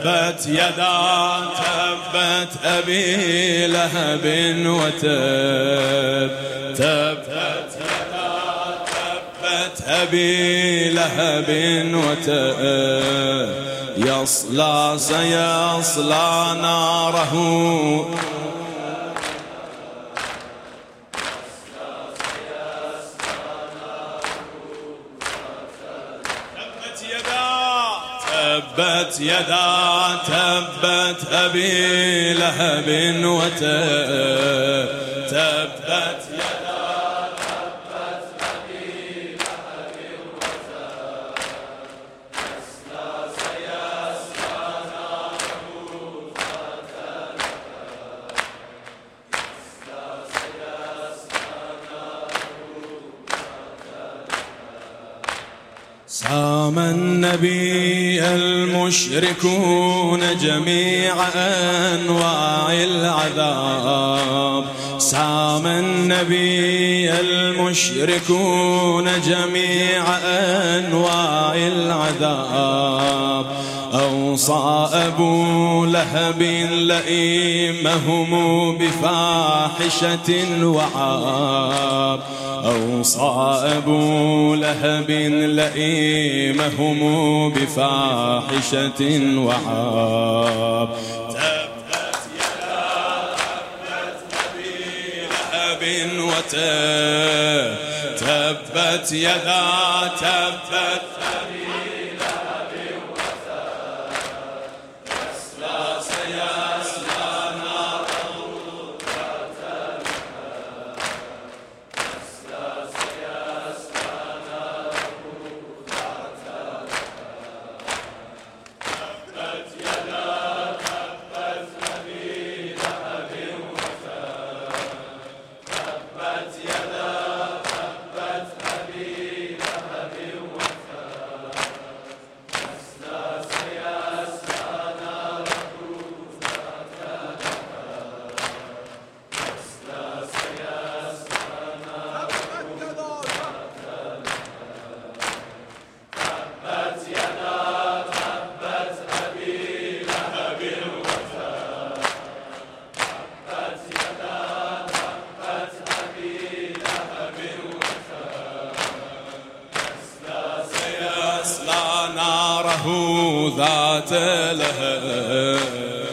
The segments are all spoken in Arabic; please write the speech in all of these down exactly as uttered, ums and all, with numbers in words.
تبت يدا تبت أبي لهب وتب تبت يدا تبت أبي لهب وتب يصلى سيصلى ناره تبت يدا تبت أبي لهب وتب تبت يدا تبت أبي لهب وتب يصلى سيصلى ناره ذات لهب يصلى سيصلى ناره ذات لهب سام النبي المشركون جميع أنواع العذاب سام النبي المشركون جميع أنواع العذاب أوصى أبو لهب لئيمهم بفاحشة وعاب أوصى أبو لهب لئيمهم بفاحشة وعاب تبت يدا تبت أبي لهب وتب تبت يدا تبت أبي لهب وتب يصلى سيصلى ناره ذات لهب يصلى سيصلى ناره ذات لهب تبت يدا تبت أبي لهب وتب تبت يدا تبت أبي لهب وتب يصلى سيصلى ناره ذات لهب يصلى سيصلى ناره ذات لهب تبت يدا تبت أبي لهب وتب تبت يدا تبت أبي لهب وتب يصلى سيصلى ناره ذات لهب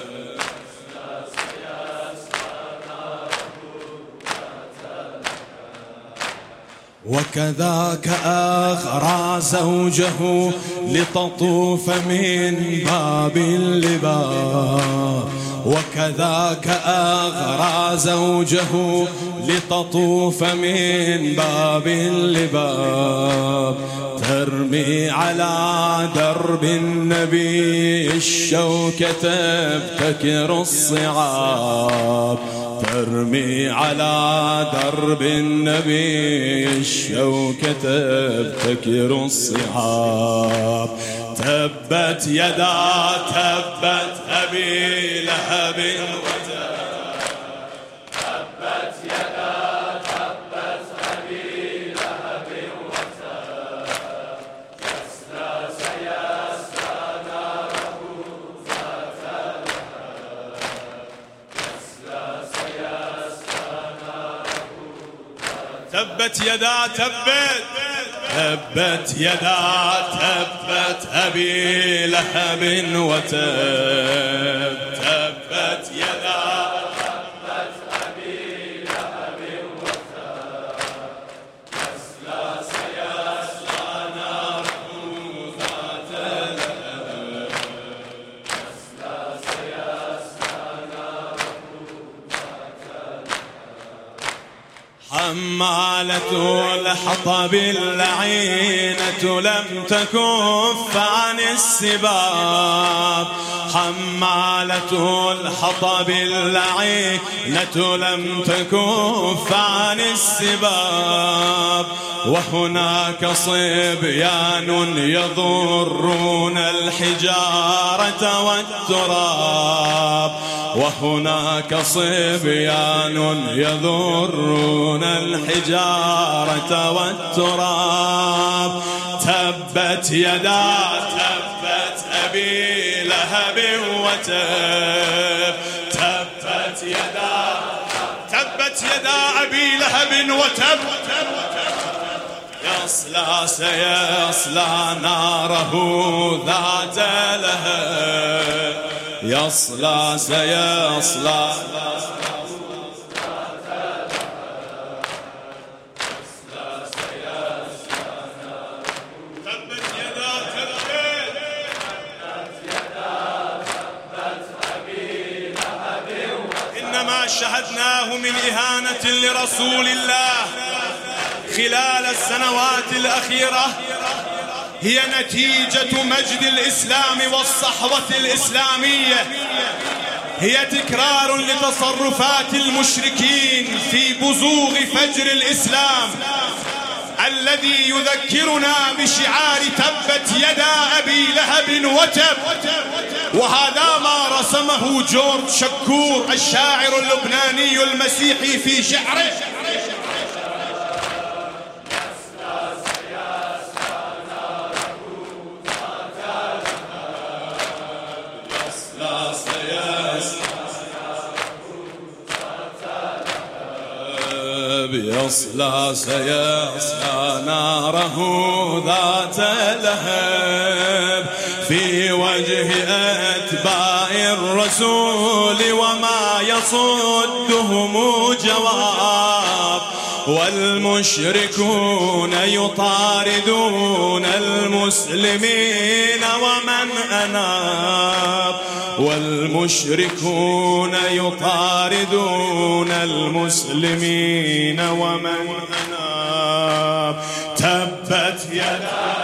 وكذاك أغرى زوجه لتطوف من باب اللباب وكذاك أغرى زوجه لتطوف من باب اللباب ترمي على درب النبي الشوكة تبتكر الصعاب ترمي على درب النبي الشوكة تبتكر الصعاب تبت يدا تبت أبي لهب وتب تبت يدا تبت أبي لهب وتب يصلى سيصلى ناره ذات لهب يصلى سيصلى ناره تبت يدا تبت تبت يدا تبت أبي لهب وتب تبت يدا تبت أبي لهب وتب يصلى سيصلى ناره ذات لهب يصلى سيصلى ناره ذات لهب حمالة الحطب اللعينة لم تكف عن السباب حمالة الحطب اللعينة لم تكف عن السباب وهناك صبيان يضرون الحجارة والتراب وهناك صبيان يضرون الحجارة والتراب تبت يدا تبت أبي لهب وتب تبت يدا تبت يدا أبي لهب وتب يصلى سيصلى ناره ذات لهب يصلى سيصلى شهدناه من إهانة لرسول الله خلال السنوات الأخيرة هي نتيجة مجد الإسلام والصحوة الإسلامية، هي تكرار لتصرفات المشركين في بزوغ فجر الإسلام الذي يذكرنا بشعار تبت يدا أبي لهب وتب. وهذا ما رسمه جورج شكور الشاعر اللبناني المسيحي في شعره. يصلى سيصلى ناره ذات لهب في وجه أتباع الرسول وما يصدهم جواب، والمشركون يطاردون المسلمين ومن أناب، والمشركون يطاردون المسلمين ومن أناب. تبت يدا